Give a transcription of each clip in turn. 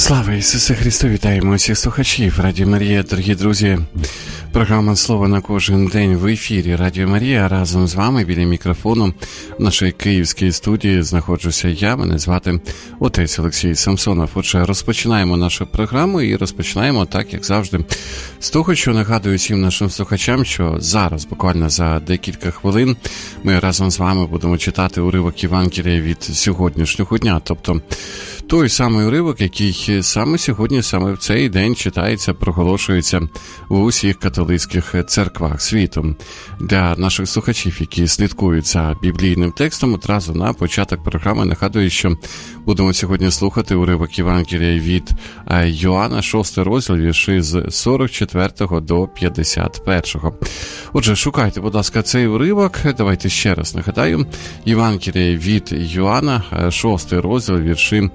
Слава Ісусу Христу! Вітаємо усіх слухачів Радіо Марія, дорогі друзі. Програма «Слово на кожен день» в ефірі Радіо Марія. Разом з вами біля мікрофону в нашій київській студії знаходжуся я. Мене звати отець Олексій Самсонов. Отже, розпочинаємо нашу програму і розпочинаємо так, як завжди, з того, що нагадую всім нашим слухачам, що зараз, буквально за декілька хвилин, ми разом з вами будемо читати уривок Євангелія від сьогоднішнього дня. Тобто той самий уривок, який саме сьогодні, саме в цей день читається, проголошується у усіх католицьких церквах світу. Для наших слухачів, які слідкують за біблійним текстом, одразу на початок програми нагадую, що будемо сьогодні слухати уривок Євангелія від Йоанна, 6 розділ, вірші з 44 до 51. Отже, шукайте, будь ласка, цей уривок. Давайте ще раз нагадаю. Євангелія від Йоанна, 6 розділ, вірші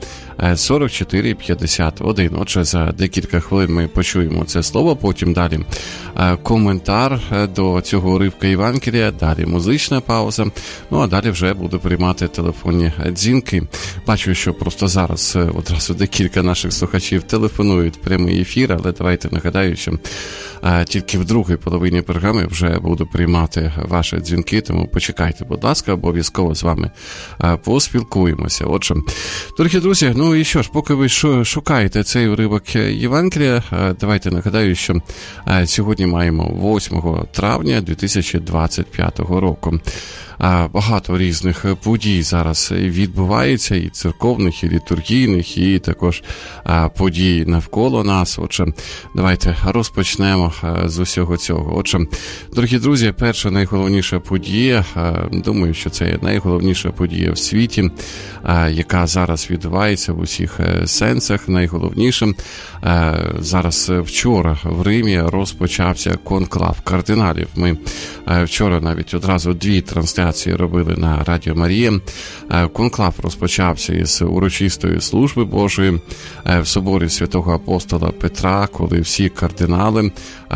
44-51. Отже, за декілька хвилин ми почуємо це слово, потім далі коментар до цього уривка Євангелія, далі музична пауза, ну а далі вже буду приймати телефонні дзвінки. Бачу, що просто зараз одразу декілька наших слухачів телефонують в прямий ефір, але давайте нагадаю, що тільки в другій половині програми вже буду приймати ваші дзвінки, тому почекайте, будь ласка, обов'язково з вами поспілкуємося. Отже, дорогі друзі, ну і що ж, поки ви шукаєте цей уривок Євангелія, давайте нагадаю, що сьогодні маємо 8 травня 2025 року. Багато різних подій зараз відбувається, і церковних, і літургійних, і також подій навколо нас. Отже, давайте розпочнемо з усього цього. Отже, дорогі друзі, перша найголовніша подія, думаю, що це найголовніша подія в світі, яка зараз відбувається в усіх сенсах. Найголовніше, зараз вчора в Римі розпочався конклав кардиналів. Ми вчора навіть одразу 2 трансляції робили на Радіо Марія. Конклав розпочався із урочистої служби Божої в соборі святого апостола Петра, коли всі кардинали,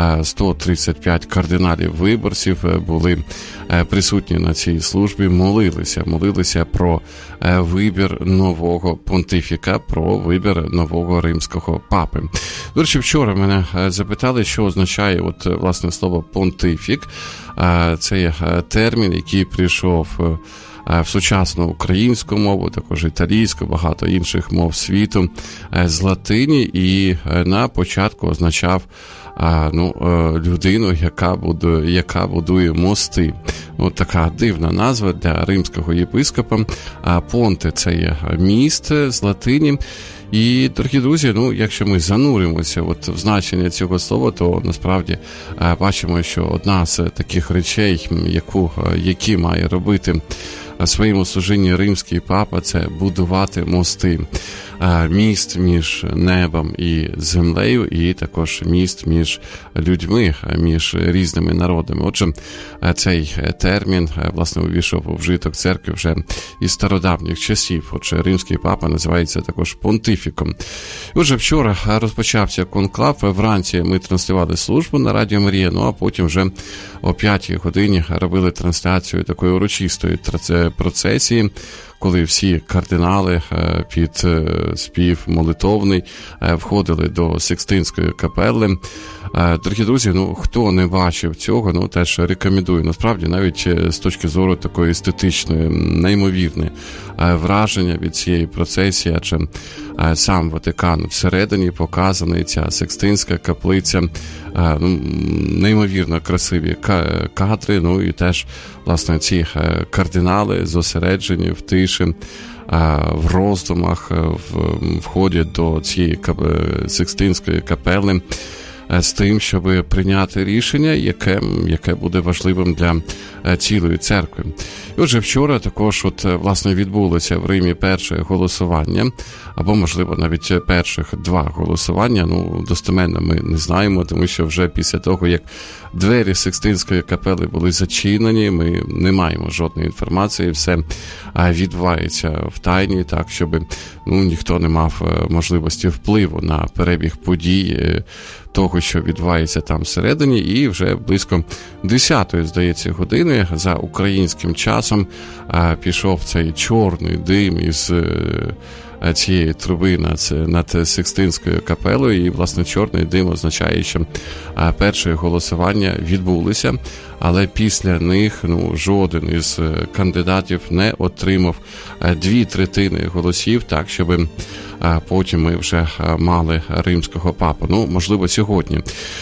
135 кардиналів-виборців були присутні на цій службі, молилися про вибір нового понтифіка, про вибір нового римського папи. До речі, вчора мене запитали, що означає власне слово понтифік. Це є термін, який прийшов в сучасну українську мову, також італійську, багато інших мов світу, з латині, і на початку означав людину, яка будує мости. Така дивна назва для римського єпископа. Понте – це є міст з латині. І, дорогі друзі, якщо ми зануримося в значення цього слова, то насправді бачимо, що одна з таких речей, які має робити в своєму служінні римський папа, це будувати мости. Міст між небом і землею, і також міст між людьми, між різними народами. Отже, цей термін, власне, увійшов у вжиток церкви вже із стародавніх часів. Отже, римський папа називається також понтифіком. Отже, вчора розпочався конклав, вранці ми транслювали службу на Радіо Марія, а потім вже о 5 годині робили трансляцію такої урочистої процесії, коли всі кардинали під спів молитовний входили до Сикстинської капели. Дорогі друзі, хто не бачив цього, теж рекомендую. Насправді, навіть з точки зору такої естетичної, неймовірне враження від цієї процесії, адже сам Ватикан всередині показаний, ця Сикстинська каплиця, неймовірно красиві кадри, і теж, власне, ці кардинали зосереджені в тиші, в роздумах, входять до цієї Сикстинської капели з тим, щоб прийняти рішення, яке буде важливим для цілої церкви. І отже, вчора також власне відбулося в Римі перше голосування, або, можливо, навіть перших 2 голосування. Достеменно ми не знаємо, тому що вже після того, як двері Сикстинської капели були зачинені, ми не маємо жодної інформації, все відбувається в тайні, так, щоб ніхто не мав можливості впливу на перебіг подій, того, що відбувається там всередині, і вже близько 10-ї, здається, години за українським часом пішов цей чорний дим із цієї труби над Сикстинською капелою, і, власне, чорний дим означає, що перші голосування відбулися, але після них жоден із кандидатів не отримав 2/3 голосів, так, щоб потім ми вже мали римського папу. Можливо, сьогодні.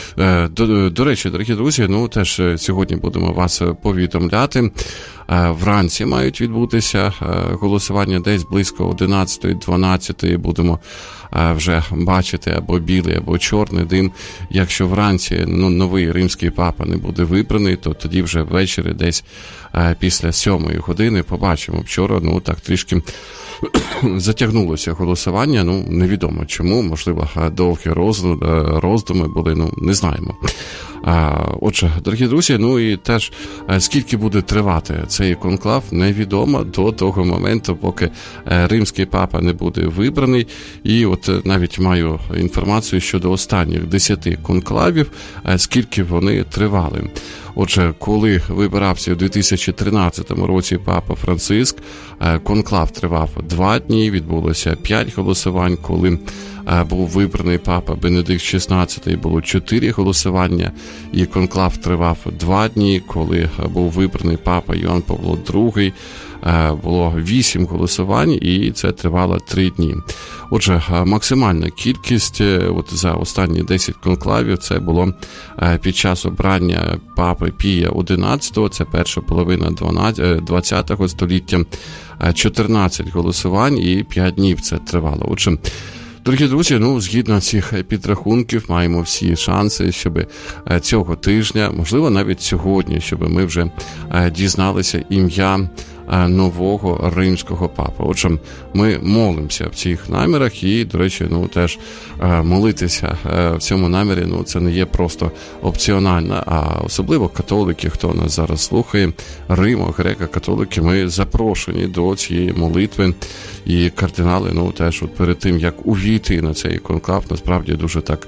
До речі, дорогі друзі, теж сьогодні будемо вас повідомляти. Вранці мають відбутися голосування десь близько 11-12 будемо вже бачити або білий, або чорний дим. Якщо вранці новий римський папа не буде вибраний, то тоді вже ввечері десь після 7-ї години побачимо. Вчора, так трішки затягнулося голосування, невідомо чому, можливо, довгі роздуми були, не знаємо. Отже, дорогі друзі, і теж скільки буде тривати цей конклав, невідомо до того моменту, поки римський папа не буде вибраний. І от навіть маю інформацію щодо останніх 10 конклавів, скільки вони тривали. Отже, коли вибирався у 2013 році папа Франциск, конклав тривав 2 дні, відбулося 5 голосувань. Коли був вибраний папа Бенедикт XVI, було 4 голосування, і конклав тривав 2 дні. Коли був вибраний папа Йоанн Павло II, було 8 голосувань, і це тривало 3 дні. Отже, максимальна кількість за останні 10 конклавів це було під час обрання папи Пія XI, це перша половина 20 століття, 14 голосувань і 5 днів це тривало. Отже, дорогі друзі, згідно цих підрахунків, маємо всі шанси, щоб цього тижня, можливо, навіть сьогодні, щоб ми вже дізналися ім'я нового римського папи. Отже, ми молимося в цих намірах і, до речі, теж молитися в цьому намірі, це не є просто опціонально, а особливо католики, хто нас зараз слухає, Римо, греко-католики, ми запрошені до цієї молитви, і кардинали, теж перед тим, як увійти на цей конклав, насправді дуже так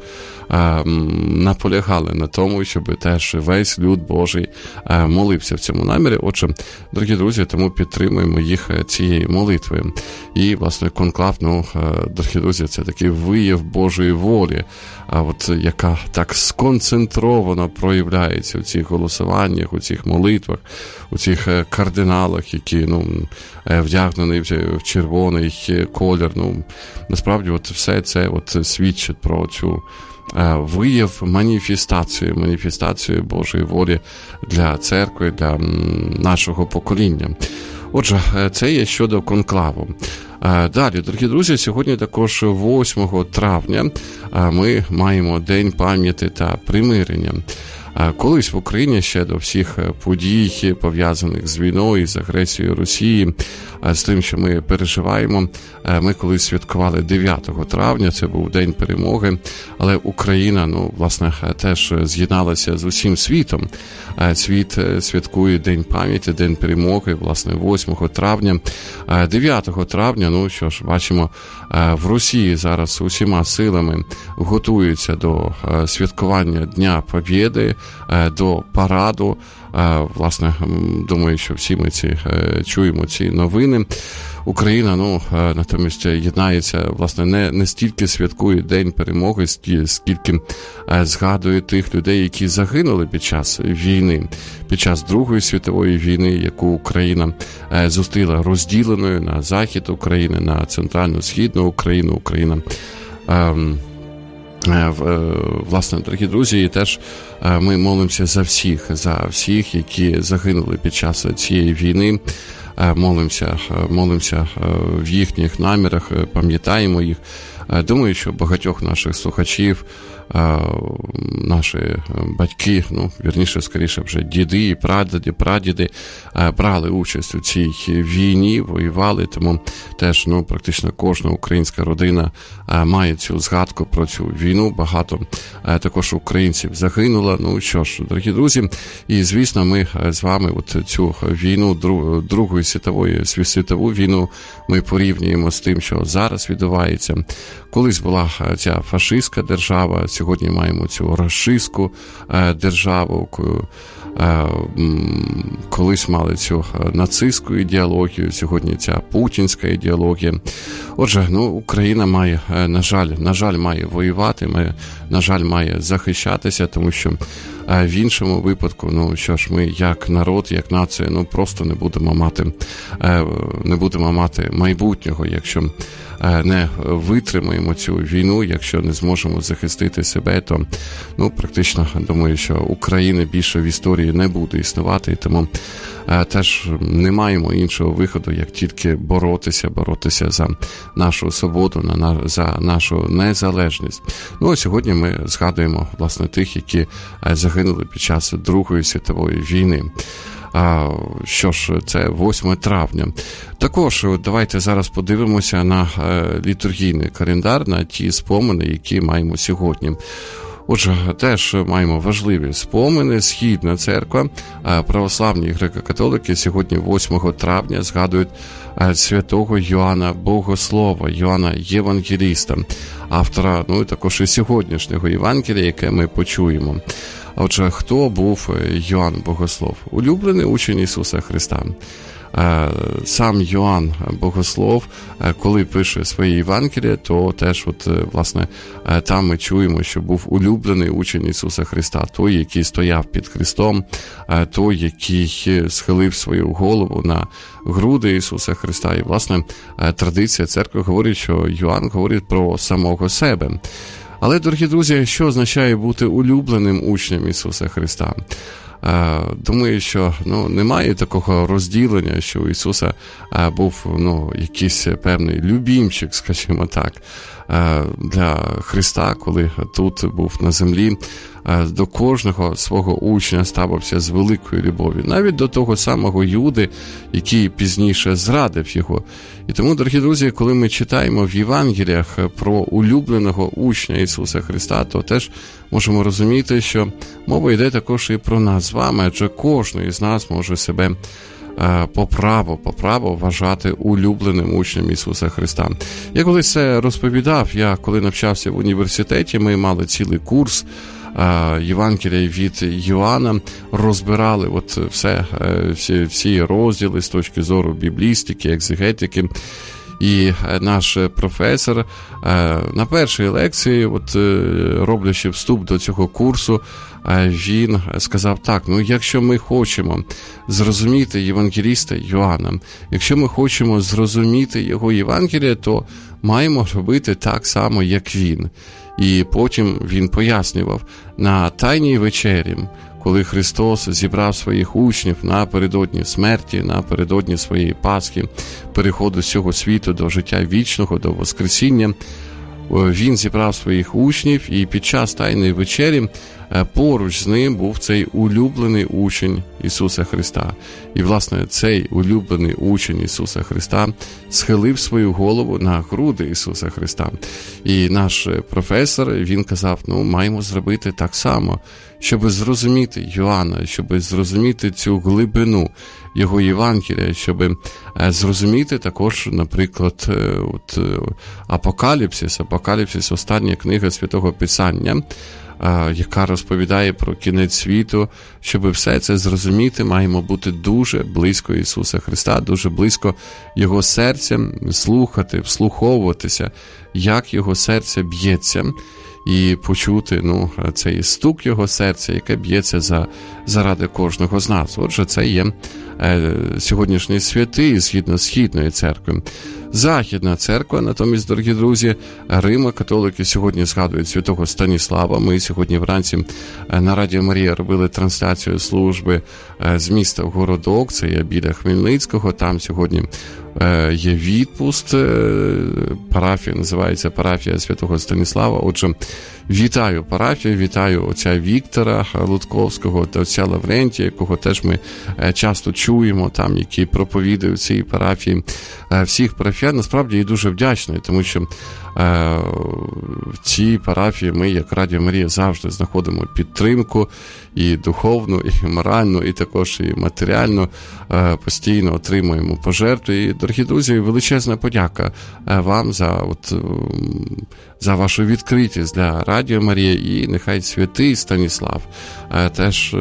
наполягали на тому, щоб теж весь люд Божий молився в цьому намірі. Отже, дорогі друзі, тому підтримуємо їх цією молитвою. І, власне, конклав, дорогі друзі, це такий вияв Божої волі, яка так сконцентровано проявляється у цих голосуваннях, у цих молитвах, у цих кардиналах, які вдягнені в червоний колір. Насправді, все це свідчить про цю вияв маніфестацію Божої волі для церкви, для нашого покоління. Отже, це є щодо конклаву. Далі, дорогі друзі, сьогодні також 8 травня ми маємо День пам'яті та примирення. Колись в Україні ще до всіх подій, пов'язаних з війною, з агресією Росії, з тим, що ми переживаємо, ми колись святкували 9 травня, це був День перемоги, але Україна, власне, теж з'єдналася з усім світом. Світ святкує День пам'яті, День перемоги, власне, 8 травня. 9 травня, що ж, бачимо, в Росії зараз усіма силами готуються до святкування Дня Побєди, до параду. Власне, думаю, що всі ми чуємо ці новини. Україна, натомість єднається, власне, не стільки святкує День перемоги, скільки згадує тих людей, які загинули під час війни, під час Другої світової війни, яку Україна зустріла розділеною на захід України, на центрально-східну Україну. Україна власне, дорогі друзі, і теж ми молимося за всіх, які загинули під час цієї війни. Молимося в їхніх намірах, пам'ятаємо їх. Думаю, що багатьох наших слухачів, наші батьки, вірніше, скоріше вже діди і прадіди брали участь у цій війні, воювали, тому теж практично кожна українська родина має цю згадку про цю війну. Багато також українців загинуло. Що ж, дорогі друзі, і звісно, ми з вами цю війну, Другу світову війну, ми порівнюємо з тим, що зараз відбувається. Колись була ця фашистська держава, сьогодні маємо цю рашистську державу, колись мали цю нацистську ідеологію, сьогодні ця путінська ідеологія. Отже, Україна має, на жаль, має воювати, на жаль, має захищатися, тому що в іншому випадку, ми як народ, як нація, просто не будемо мати майбутнього, якщо не витримаємо цю війну, якщо не зможемо захистити себе, то практично думаю, що України більше в історії не буде існувати, і тому теж не маємо іншого виходу, як тільки боротися за нашу свободу, за нашу незалежність. Сьогодні ми згадуємо, власне, тих, які загинули під час Другої світової війни. Що ж, це 8 травня. Також давайте зараз подивимося на літургійний календар, на ті спомини, які маємо сьогодні. Отже, теж маємо важливі спомини. Східна церква, православні і греко-католики сьогодні 8 травня згадують святого Йоанна Богослова, Йоанна Євангеліста, автора, і також і сьогоднішнього Євангелія, яке ми почуємо. Отже, хто був Йоанн Богослов? Улюблений учень Ісуса Христа. Сам Йоанн Богослов, коли пише своє Євангеліє, то теж, власне, там ми чуємо, що був улюблений учень Ісуса Христа, той, який стояв під хрестом, той, який схилив свою голову на груди Ісуса Христа. І, власне, традиція церкви говорить, що Йоанн говорить про самого себе. Але, дорогі друзі, що означає бути улюбленим учнем Ісуса Христа? Думаю, що немає такого розділення, що у Ісуса був якийсь певний любімчик, скажімо так, для Христа, коли тут був на землі. До кожного свого учня ставився з великою любов'ю, навіть до того самого Юди, який пізніше зрадив його. І тому, дорогі друзі, коли ми читаємо в Євангеліях про улюбленого учня Ісуса Христа, то теж можемо розуміти, що мова йде також і про нас з вами, адже кожен із нас може себе по праву вважати улюбленим учнем Ісуса Христа. Я колись це розповідав, коли навчався в університеті, ми мали цілий курс Євангелія від Йоанна, розбирали всі розділи з точки зору біблістики, екзегетики. І наш професор на першій лекції, роблячи вступ до цього курсу, він сказав так: якщо ми хочемо зрозуміти євангеліста Йоанна, якщо ми хочемо зрозуміти його Євангелія, то маємо робити так само, як він. І потім він пояснював: на Тайній вечері, коли Христос зібрав своїх учнів напередодні смерті, напередодні своєї Пасхи, переходу з цього світу до життя вічного, до Воскресіння, він зібрав своїх учнів, і під час Тайної вечері поруч з ним був цей улюблений учень Ісуса Христа. І, власне, цей улюблений учень Ісуса Христа схилив свою голову на груди Ісуса Христа. І наш професор, він казав: маємо зробити так само, щоб зрозуміти Йоанна, щоб зрозуміти цю глибину його Євангелія, щоб зрозуміти також, наприклад, Апокаліпсис, остання книга Святого Писання, яка розповідає про кінець світу. Щоб все це зрозуміти, маємо бути дуже близько Ісуса Христа, дуже близько Його серця, слухати, вслуховуватися, як Його серце б'ється, і почути цей стук Його серця, яке б'ється заради кожного з нас. Отже, це є сьогоднішній святий згідно Східної церкви. Західна церква, натомість, дорогі друзі, Римо-католики сьогодні згадують святого Станіслава. Ми сьогодні вранці на Радіо Марія робили трансляцію служби з міста в Городок, це є біля Хмельницького. Там сьогодні є відпуст, парафія називається парафія святого Станіслава. Отже, вітаю парафію, вітаю отця Віктора Лутковського та отця Лаврентія, якого теж ми часто чуємо там, які проповідують в цій парафії. Всіх парафіян насправді і дуже вдячний, тому що в цій парафії ми, як Радіо Марія, завжди знаходимо підтримку і духовну, і моральну, і також і матеріальну. Постійно отримуємо пожертви. І, дорогі друзі, величезна подяка вам за вашу відкритість для Радіо Марія, і нехай святий Станіслав теж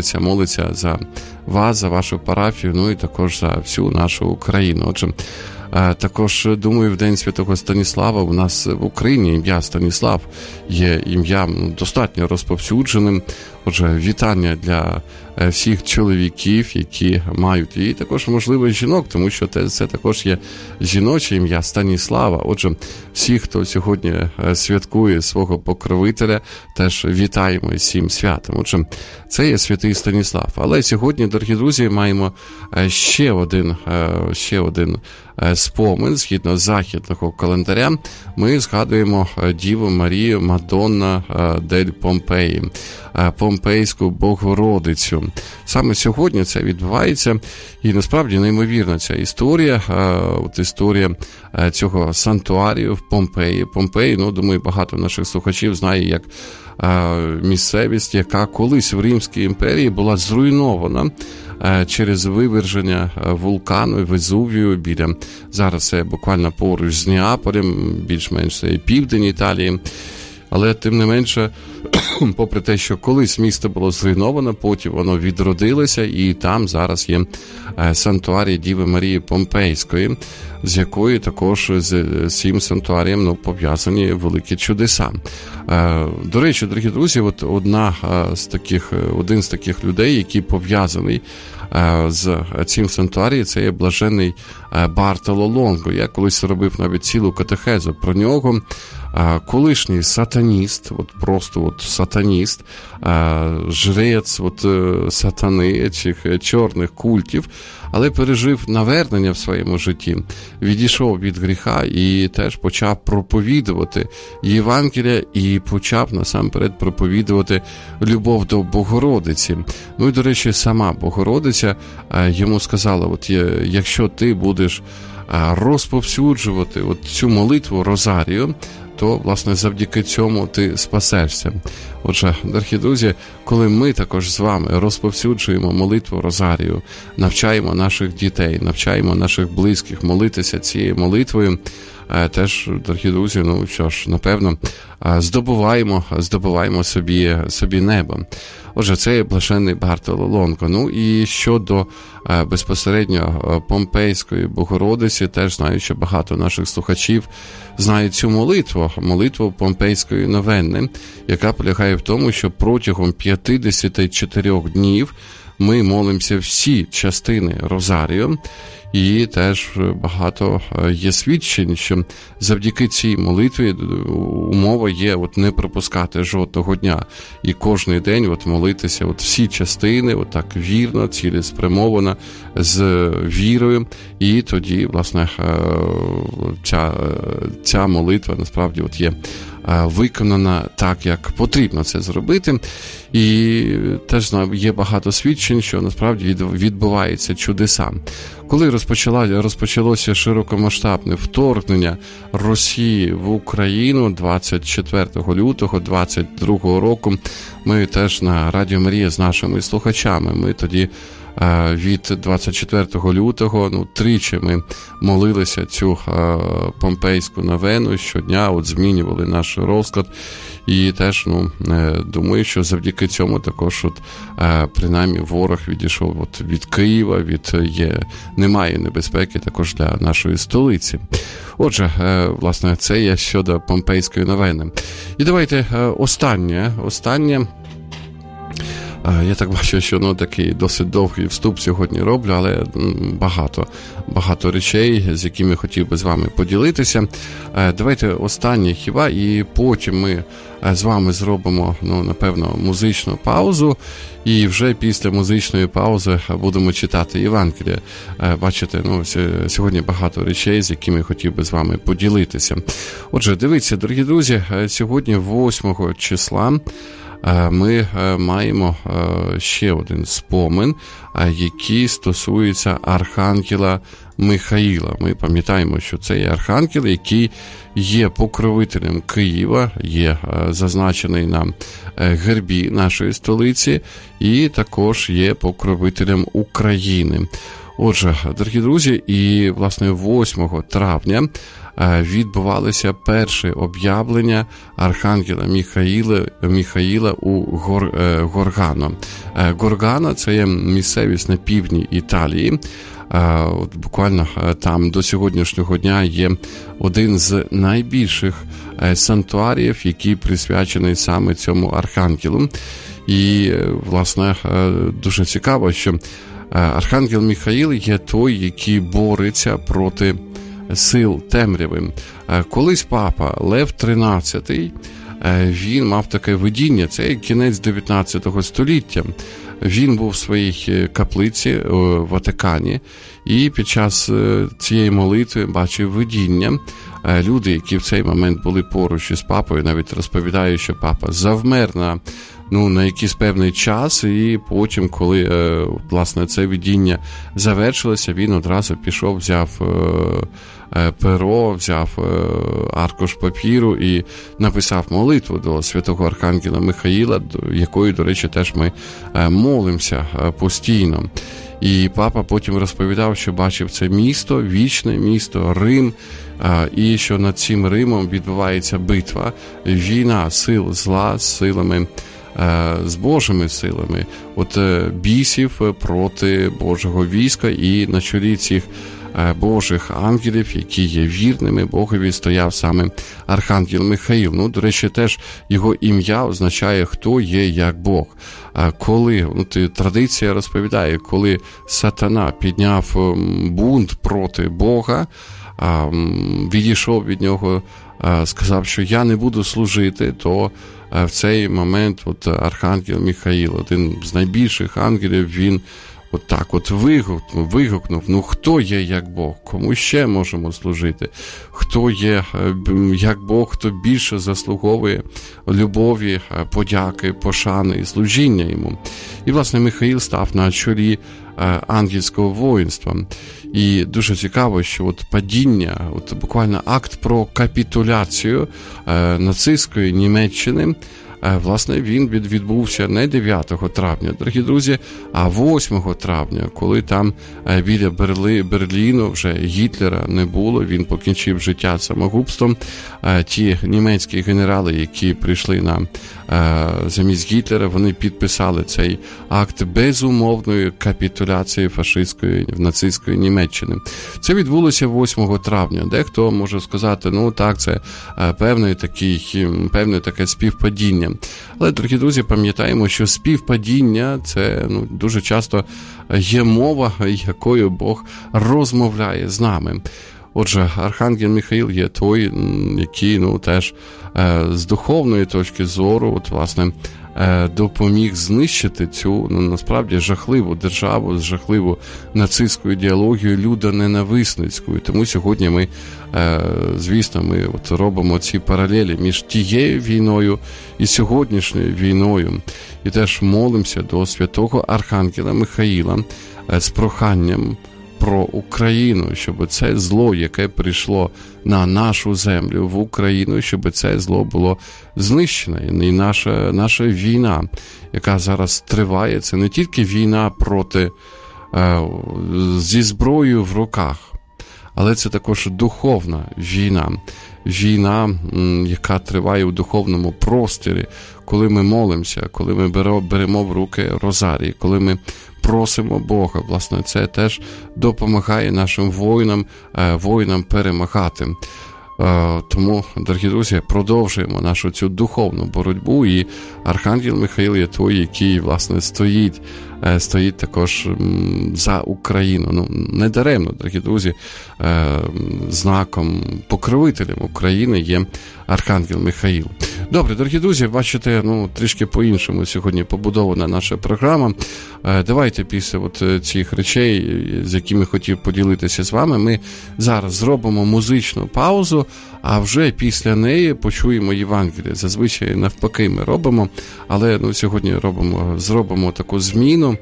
молиться за вас, за вашу парафію, і також за всю нашу Україну. Отже, Також, думаю, в День Святого Станіслава у нас в Україні ім'я Станіслав є ім'ям достатньо розповсюдженим. Отже, вітання для всіх чоловіків, які мають, і також, можливо, жінок, тому що це також є жіноче ім'я Станіслава. Отже, всі, хто сьогодні святкує свого покровителя, теж вітаємо із цим святом. Отже, це є святий Станіслав. Але сьогодні, дорогі друзі, маємо ще один спомин, згідно західного календаря. Ми згадуємо Діву Марію Мадонна дель Помпеї, Помпейську Богородицю. Саме сьогодні це відбувається, і насправді неймовірна ця історія, історія цього сантуарію в Помпеї. Помпеї, думаю, багато наших слухачів знає як місцевість, яка колись в Римській імперії була зруйнована через виверження вулкану Везувію зараз це буквально поруч з Неаполем, більш-менш це і південь Італії. Але тим не менше, попри те, що колись місто було зруйновано, потім воно відродилося, і там зараз є сантуарій Діви Марії Помпейської, з якою також з цим сантуарієм пов'язані великі чудеса. До речі, дорогі друзі, один з таких людей, який пов'язаний з цим сантуарієм, це є блаженний Бартоло Лонго. Я колись робив навіть цілу катехезу про нього. Колишній сатаніст, сатаніст, жрець сатани, цих чорних культів, але пережив навернення в своєму житті, відійшов від гріха і теж почав проповідувати Євангелія і почав насамперед проповідувати любов до Богородиці. І, до речі, сама Богородиця йому сказала, якщо ти будеш розповсюджувати цю молитву Розарію, то, власне, завдяки цьому ти спасешся. Отже, дорогі друзі, коли ми також з вами розповсюджуємо молитву Розарію, навчаємо наших дітей, навчаємо наших близьких молитися цією молитвою, теж, дорогі друзі, напевно, здобуваємо собі небо. Отже, це є блаженний Бартоло Лонго. І щодо безпосередньо Помпейської Богородиці, теж знаю, що багато наших слухачів знають цю молитву Помпейської новени, яка полягає в тому, що протягом 54 днів ми молимося всі частини Розарію, і теж багато є свідчень, що завдяки цій молитві умова є не пропускати жодного дня. І кожний день молитися всі частини, так вірно, цілеспрямовано, з вірою. І тоді, власне, ця молитва насправді є виконана так, як потрібно це зробити. І теж є багато свідчень, що насправді відбуваються чудеса. Коли розпочалося широкомасштабне вторгнення Росії в Україну 24 лютого 2022 року, ми теж на Радіо Марія з нашими слухачами, ми тоді від 24 лютого, тричі ми молилися цю помпейську новену, щодня змінювали наш розклад, і теж, думаю, що завдяки цьому також, принаймні, ворог відійшов від Києва, немає небезпеки також для нашої столиці. Отже, власне, це є щодо помпейської новени. І давайте останнє. Я так бачу, що такий досить довгий вступ сьогодні роблю, але багато речей, з якими хотів би з вами поділитися. Давайте останнє хіба, і потім ми з вами зробимо, напевно, музичну паузу, і вже після музичної паузи будемо читати Євангеліє. Бачите, сьогодні багато речей, з якими хотів би з вами поділитися. Отже, дивіться, дорогі друзі, сьогодні 8 числа ми маємо ще один спомин, який стосується архангела Михаїла. Ми пам'ятаємо, що це є архангел, який є покровителем Києва, є зазначений на гербі нашої столиці, і також є покровителем України. Отже, дорогі друзі, і, власне, 8 травня відбувалися перші об'явлення архангела Михаїла у Горгано. Горгано – це є місцевість на півдні Італії, От буквально там до сьогоднішнього дня є один з найбільших санктуаріїв, який присвячений саме цьому архангелу. І, власне, дуже цікаво, що архангел Михаїл є той, який бореться проти сил темряви. Колись папа Лев XIII, він мав таке видіння, це кінець 19 століття. Він був в своїй каплиці у Ватикані, і під час цієї молитви бачив видіння. Люди, які в цей момент були поруч із папою, навіть розповідають, що папа завмер на якийсь певний час, і потім, коли, власне, це видіння завершилося, він одразу пішов, взяв перо, взяв аркуш папіру і написав молитву до святого архангела Михаїла, якої, до речі, теж ми молимося постійно. І папа потім розповідав, що бачив це місто, вічне місто, Рим, і що над цим Римом відбувається битва, війна сил зла з силами, з Божими силами, от бісів проти Божого війська, і на чолі цих Божих ангелів, які є вірними Богові, стояв саме архангел Михаїл. До речі, теж його ім'я означає «хто є як Бог». Коли, традиція розповідає, коли сатана підняв бунт проти Бога, відійшов від нього, сказав, що я не буду служити, то в цей момент архангел Михаїл, один з найбільших ангелів, він вигукнув, хто є як Бог, кому ще можемо служити, хто є як Бог, хто більше заслуговує любові, подяки, пошани і служіння йому. І, власне, Михаїл став на чолі ангельського воїнства. І дуже цікаво, що падіння, буквально акт про капітуляцію нацистської Німеччини, власне, він відбувся не 9 травня, дорогі друзі, а 8 травня, коли там біля Берліну вже Гітлера не було, він покінчив життя самогубством. Ті німецькі генерали, які прийшли замість Гітлера, вони підписали цей акт безумовної капітуляції фашистської, нацистської Німеччини. Це відбулося 8 травня. Дехто може сказати, так, це певне таке співпадіння. Але, дорогі друзі, пам'ятаємо, що співпадіння – це дуже часто є мова, якою Бог розмовляє з нами. Отже, архангел Михаїл є той, який теж з духовної точки зору, власне, допоміг знищити цю, насправді, жахливу державу, жахливу нацистську ідеологію, людоненависницьку. І тому сьогодні ми, звісно, ми робимо ці паралелі між тією війною і сьогоднішньою війною. І теж молимося до святого архангела Михаїла з проханням про Україну, щоб це зло, яке прийшло на нашу землю, в Україну, щоб це зло було знищено. І наша війна, яка зараз триває, це не тільки війна зі зброєю в руках, але це також духовна війна. Війна, яка триває у духовному просторі, коли ми молимося, коли ми беремо в руки розарій, коли ми просимо Бога. Власне, це теж допомагає нашим воїнам перемагати. Тому, дорогі друзі, продовжуємо нашу цю духовну боротьбу, і архангел Михаїл є той, який, власне, стоїть також за Україну. Не даремно, дорогі друзі, знаком, покровителем України є архангел Михаїл. Добре, дорогі друзі, бачите, трішки по-іншому сьогодні побудована наша програма. Давайте після цих речей, з якими хотів поділитися з вами, ми зараз зробимо музичну паузу, а вже після неї почуємо Євангеліє. Зазвичай навпаки ми робимо, але сьогодні зробимо таку зміну.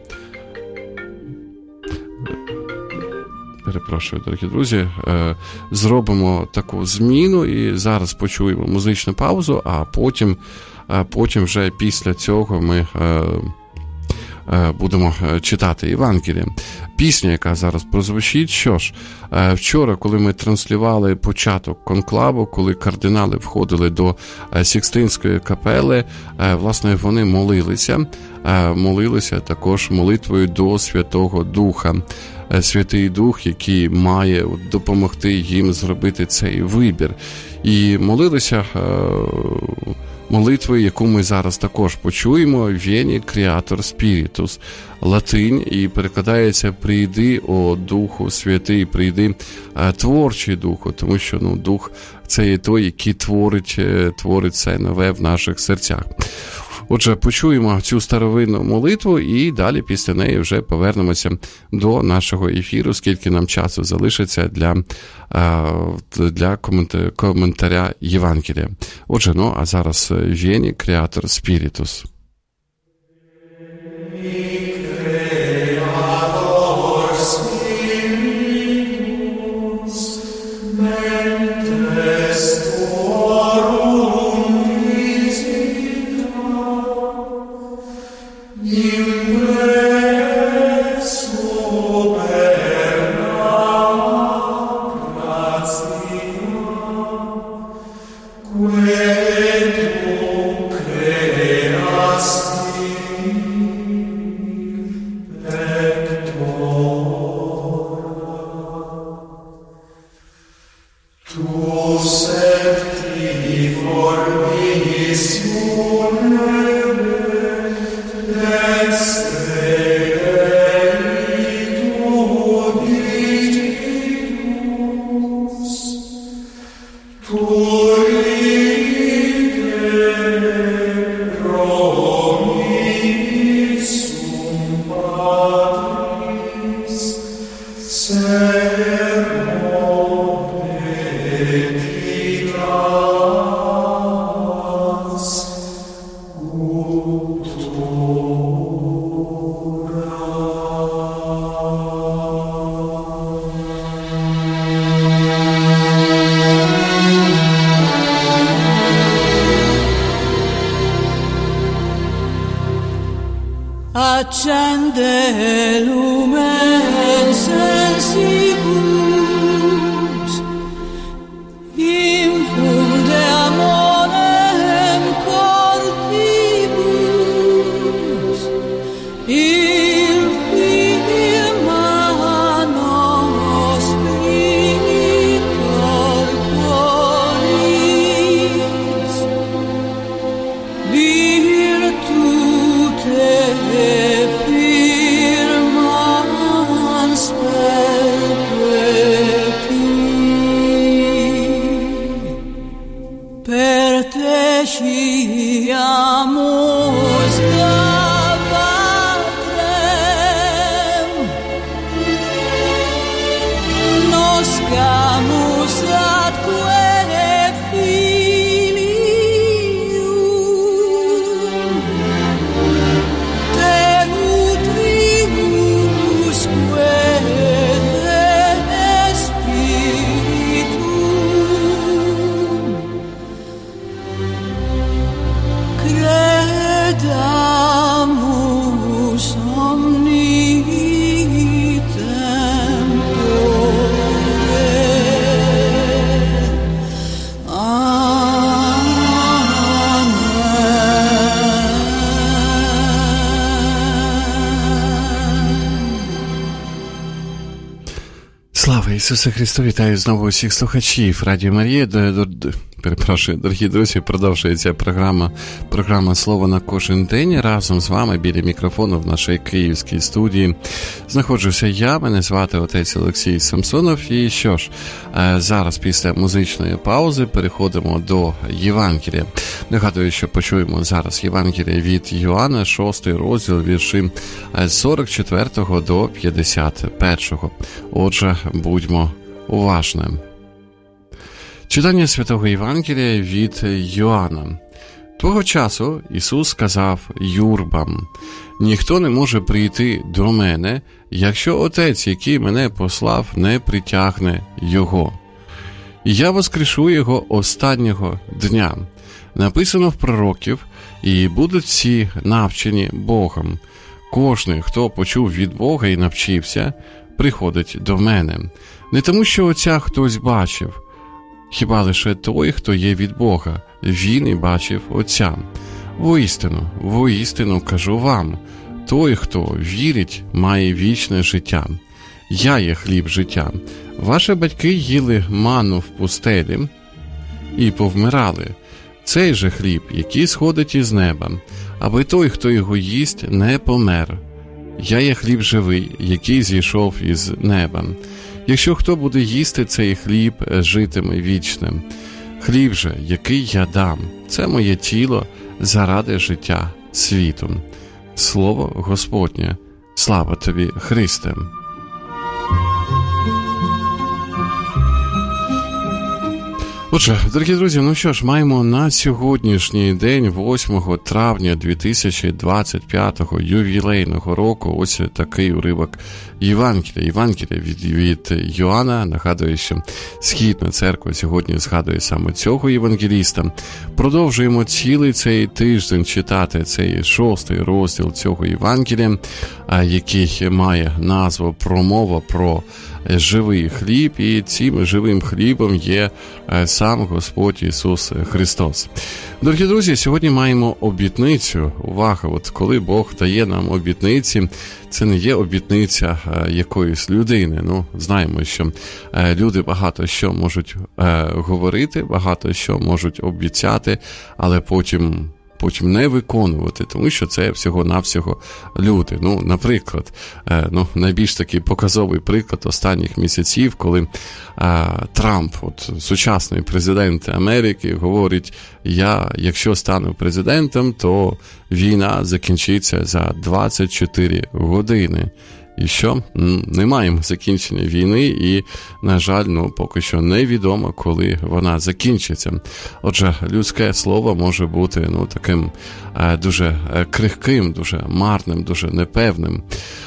Перепрошую, дорогі друзі, зробимо таку зміну і зараз почуємо музичну паузу, а потім вже після цього ми будемо читати Євангеліє. Пісня, яка зараз прозвучить, що ж, вчора, коли ми транслювали початок конклаву, коли кардинали входили до Сікстинської капели, власне, вони молилися також молитвою до Святого Духа. Святий Дух, який має допомогти їм зробити цей вибір. І молилися молитвою, яку ми зараз також почуємо, «Veni Creator Spiritus», латинь, і перекладається «Прийди, о Духу Святий», «Прийди, творчий Духу», тому що Дух – це є той, який творить це нове в наших серцях. Отже, почуємо цю старовинну молитву і далі після неї вже повернемося до нашого ефіру, скільки нам часу залишиться для коментаря Євангелія. Отже, а зараз «Veni Creator Spiritus». Accende lumen sensibus, infunde amorem corpibus, il firma nostri corporis, virtute Ісусе Христу, вітаю знову усіх слухачів Радіо Марія. Перепрошую, дорогі друзі, продовжується програма «Слово на кожен день». Разом з вами біля мікрофону в нашій київській студії знаходжуся я, мене звати отець Олексій Самсонов. І що ж, зараз після музичної паузи переходимо до Євангелія. Нагадую, що почуємо зараз Євангелія від Йоанна, 6 розділ, вірші з 44 до 51. Отже, будьмо уважні. Читання Святого Євангелія від Йоанна. Того часу Ісус сказав юрбам: «Ніхто не може прийти до мене, якщо Отець, який мене послав, не притягне його. І я воскрешу його останнього дня. Написано в пророків, і будуть всі навчені Богом. Кожний, хто почув від Бога і навчився, приходить до мене. Не тому, що Отця хтось бачив, хіба лише той, хто є від Бога. Він і бачив Отця. Воістину кажу вам, той, хто вірить, має вічне життя. Я є хліб життя. Ваші батьки їли манну в пустелі і повмирали. Цей же хліб, який сходить із неба, аби той, хто його їсть, не помер. Я є хліб живий, який зійшов із неба. Якщо хто буде їсти цей хліб, житиме вічним. Хліб же, який я дам, це моє тіло заради життя світу. Слово Господнє. Слава тобі, Христе! Отже, дорогі друзі, ну що ж, маємо на сьогоднішній день, 8 травня 2025 ювілейного року, ось такий уривок Євангелія від Йоанна. Нагадую, що Східна церква сьогодні згадує саме цього євангеліста. Продовжуємо цілий цей тиждень читати цей 6-й розділ цього Євангелія, який має назву «Промова про живий хліб», і цим живим хлібом є сам Господь Ісус Христос. Дорогі друзі, сьогодні маємо обітницю. Увага, от коли Бог дає нам обітниці, це не є обітниця якоїсь людини. Ну, знаємо, що люди багато що можуть говорити, багато що можуть обіцяти, але потім не виконувати, тому що це всього-навсього люди. Ну, наприклад, найбільш такий показовий приклад останніх місяців, коли Трамп, сучасний президент Америки, говорить, якщо стану президентом, то війна закінчиться за 24 години. І що? Не маємо закінчення війни і, на жаль, поки що невідомо, коли вона закінчиться. Отже, людське слово може бути таким дуже крихким, дуже марним, дуже непевним.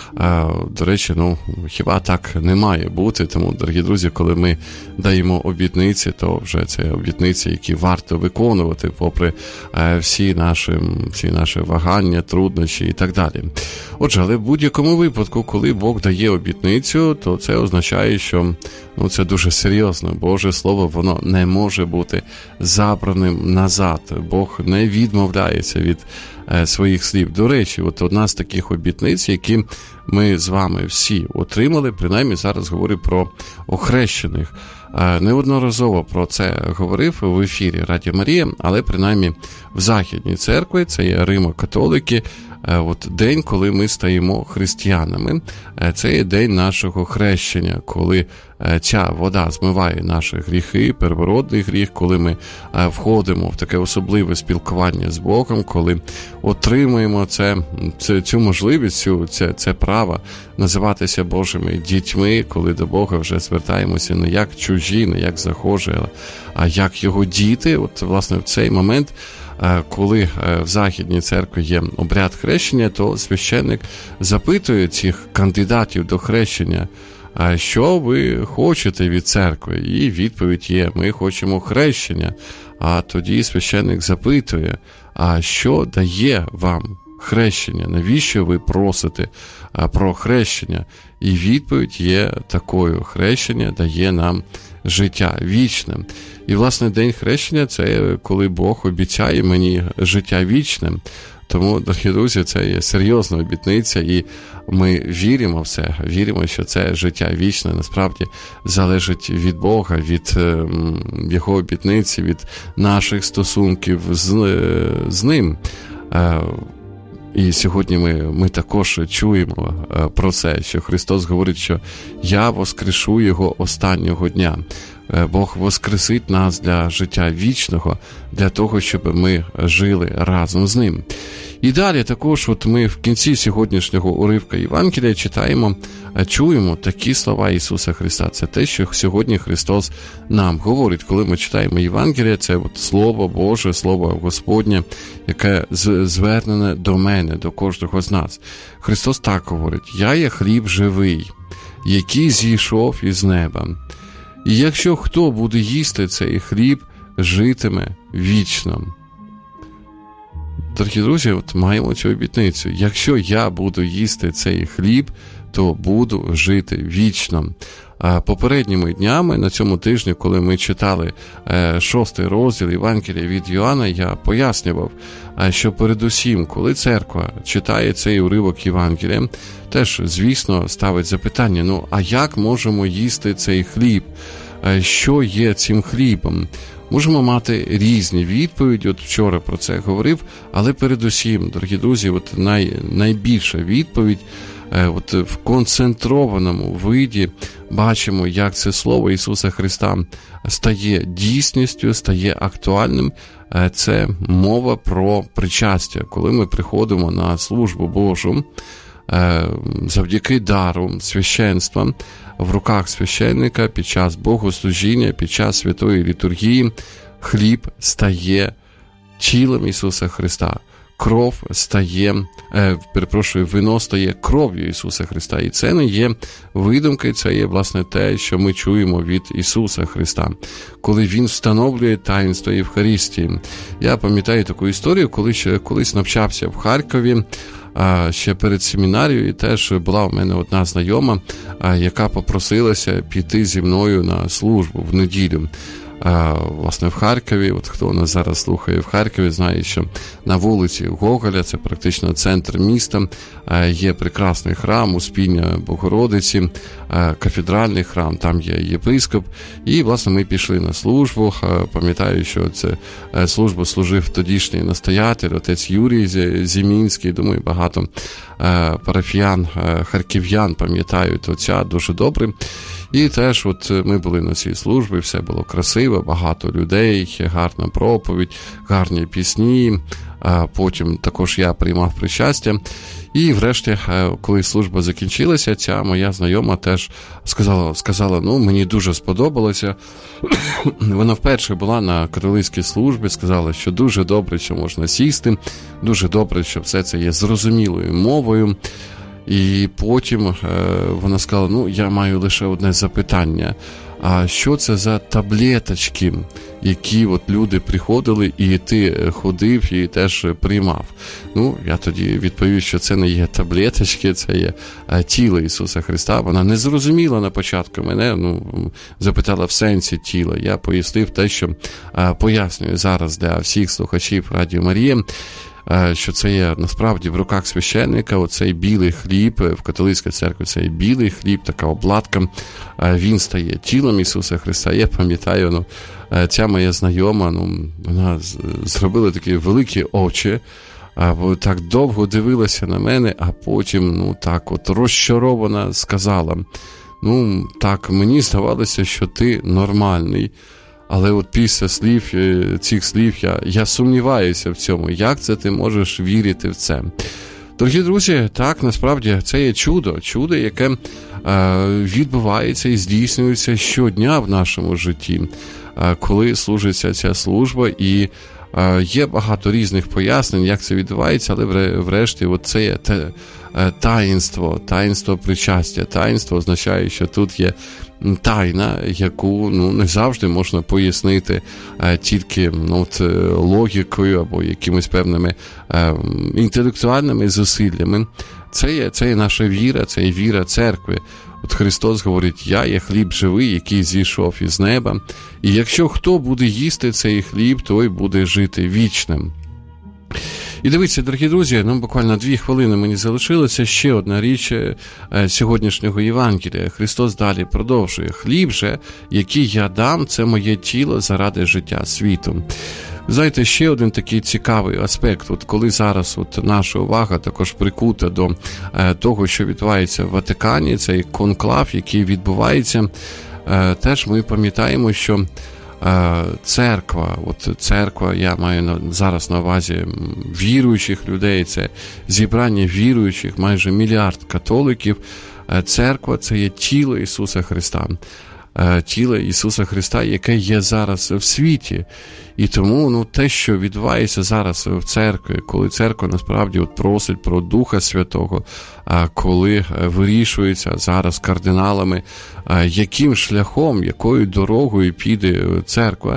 До речі, хіба так не має бути, тому, дорогі друзі, коли ми даємо обітниці, то вже це обітниці, які варто виконувати, попри всі наші вагання, труднощі і так далі. Отже, але в будь-якому випадку, коли Бог дає обітницю, то це означає, що це дуже серйозно. Боже Слово, воно не може бути забраним назад. Бог не відмовляється від своїх слів. До речі, одна з таких обітниць, які ми з вами всі отримали, принаймні зараз говорю про охрещених. Неодноразово про це говорив в ефірі Радіо Марія, але принаймні в Західній церкві, це є Римо-католики, день, коли ми стаємо християнами, це є день нашого хрещення, коли ця вода змиває наші гріхи, первородний гріх, коли ми входимо в таке особливе спілкування з Богом, коли отримуємо цю можливість, це право називатися Божими дітьми, коли до Бога вже звертаємося не як чужі, не як захожі, а як його діти. Власне, в цей момент, коли в Західній церкві є обряд хрещення, то священник запитує цих кандидатів до хрещення, що ви хочете від церкви? І відповідь є: ми хочемо хрещення. А тоді священник запитує: а що дає вам хрещення? Навіщо ви просите про хрещення? І відповідь є такою: хрещення дає нам життя вічне. І, власне, день хрещення – це коли Бог обіцяє мені життя вічне. Тому, дорогі друзі, це є серйозна обітниця, і ми віримо в це, віримо, що це життя вічне насправді залежить від Бога, від Його обітниці, від наших стосунків з Ним. І сьогодні ми також чуємо про це, що Христос говорить, що «Я воскрешу Його останнього дня». Бог воскресить нас для життя вічного, для того, щоб ми жили разом з Ним. І далі також ми в кінці сьогоднішнього уривка Євангелія чуємо такі слова Ісуса Христа. Це те, що сьогодні Христос нам говорить. Коли ми читаємо Євангелія, це Слово Боже, Слово Господнє, яке звернене до мене, до кожного з нас. Христос так говорить: «Я є хліб живий, який зійшов із неба. І якщо хто буде їсти цей хліб, житиме вічно». дорогі друзі, от маємо цю обітницю. Якщо я буду їсти цей хліб, то буду жити вічно. Попередніми днями, на цьому тижні, коли ми читали 6 розділ Євангелія від Йоанна, я пояснював, що передусім, коли церква читає цей уривок Євангелія, теж, звісно, ставить запитання, а як можемо їсти цей хліб? Що є цим хлібом? Можемо мати різні відповіді, от вчора про це говорив, але передусім, дорогі друзі, от найбільша відповідь, от в концентрованому виді бачимо, як це слово Ісуса Христа стає дійсністю, стає актуальним. Це мова про причастя. Коли ми приходимо на службу Божу, завдяки дару священства в руках священника під час богослужіння, під час святої літургії, хліб стає тілом Ісуса Христа. Кров стає, вино стає кров'ю Ісуса Христа. І це не є видумки, це є, власне, те, що ми чуємо від Ісуса Христа, коли Він встановлює таїнство Євхаристії. Я пам'ятаю таку історію, коли ще колись навчався в Харкові, ще перед семінарією, і теж була у мене одна знайома, яка попросилася піти зі мною на службу в неділю. Власне, в Харкові, от хто нас зараз слухає в Харкові, знає, що на вулиці Гоголя, це практично центр міста, є прекрасний храм Успіння Богородиці, кафедральний храм, там є єпископ, і, власне, ми пішли на службу. Пам'ятаю, що це службу служив тодішній настоятель, отець Юрій Зімінський, думаю, багато парафіян, харків'ян пам'ятають отця дуже добре. І теж от ми були на цій службі, все було красиво, багато людей, гарна проповідь, гарні пісні, потім також я приймав причастя. І врешті, коли служба закінчилася, ця моя знайома теж сказала, мені дуже сподобалося. Вона вперше була на католицькій службі, сказала, що дуже добре, що можна сісти, дуже добре, що все це є зрозумілою мовою. І потім вона сказала, я маю лише одне запитання. А що це за таблеточки, які от люди приходили, і ти ходив і теж приймав? Я тоді відповів, що це не є таблеточки, це є тіло Ісуса Христа. Вона не зрозуміла на початку мене, запитала в сенсі тіла. Я пояснив те, що пояснюю зараз для всіх слухачів Радіо Марія, що це є насправді в руках священника, оцей білий хліб, в католицькій церкві цей білий хліб, така обладка, він стає тілом Ісуса Христа. Я пам'ятаю, ця моя знайома, вона зробила такі великі очі, бо так довго дивилася на мене, а потім, так от розчарована сказала, так, мені здавалося, що ти нормальний. Але от після цих слів я сумніваюся в цьому. Як це ти можеш вірити в це? Дорогі друзі, так, насправді, це є чудо, яке відбувається і здійснюється щодня в нашому житті, коли служиться ця служба, і є багато різних пояснень, як це відбувається, але врешті це є таїнство причастя. Таїнство означає, що тут є тайна, яку не завжди можна пояснити тільки логікою або якимись певними інтелектуальними зусиллями. Це є наша віра, це є віра церкви. От Христос говорить, я є хліб живий, який зійшов із неба, і якщо хто буде їсти цей хліб, той буде жити вічним. І дивіться, дорогі друзі, нам буквально 2 хвилини мені залишилося. Ще одна річ сьогоднішнього Євангелія. Христос далі продовжує. Хліб же, який я дам, це моє тіло заради життя світу. Знаєте, ще один такий цікавий аспект, коли зараз наша увага також прикута до того, що відбувається в Ватикані, цей конклав, який відбувається, теж ми пам'ятаємо, що церква, я маю зараз на увазі віруючих людей, це зібрання віруючих, майже 1 мільярд католиків. Церква – це є тіло Ісуса Христа. Тіло Ісуса Христа, яке є зараз в світі. І тому те, що відбувається зараз в церкві, коли церква насправді просить про Духа Святого, коли вирішується зараз кардиналами, яким шляхом, якою дорогою піде церква,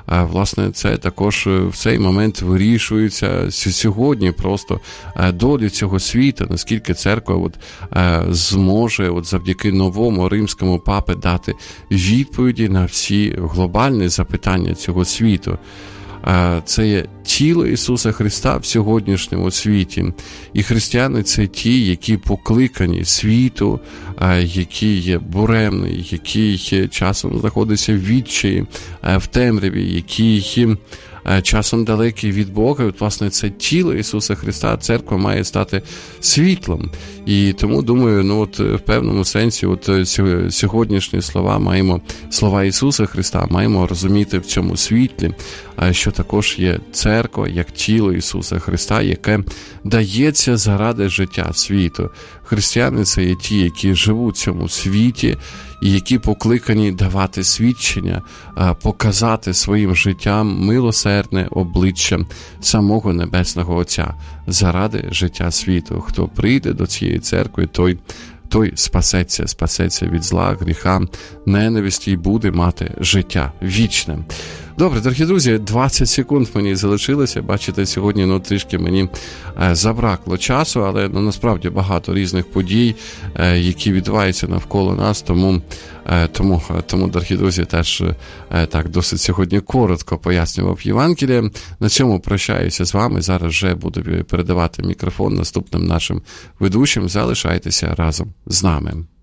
власне, це також в цей момент вирішується сьогодні просто долі цього світу, наскільки церква зможе завдяки новому римському папі дати відповіді на всі глобальні запитання цього світу. Це є тіло Ісуса Христа в сьогоднішньому світі. І християни – це ті, які покликані світу, який є буремний, який часом знаходиться в відчаї, в темряві, який часом далекий від Бога. І, власне, це тіло Ісуса Христа, церква має стати світлом. І тому, думаю, в певному сенсі сьогоднішні слова Ісуса Христа маємо розуміти в цьому світлі, що також є церква, як тіло Ісуса Христа, яке дається заради життя світу. Християни – це є ті, які живуть в цьому світі, і які покликані давати свідчення, показати своїм життям милосердне обличчя самого Небесного Отця заради життя світу. Хто прийде до цієї церкви, той спасеться від зла, гріха, ненависті і буде мати життя вічне. Добре, дорогі друзі, 20 секунд мені залишилося. Бачите, сьогодні трішки мені забракло часу, але насправді багато різних подій, які відбуваються навколо нас, тому, дорогі друзі, теж так досить сьогодні коротко пояснював Євангеліє. На цьому прощаюся з вами. Зараз вже буду передавати мікрофон наступним нашим ведучим. Залишайтеся разом з нами.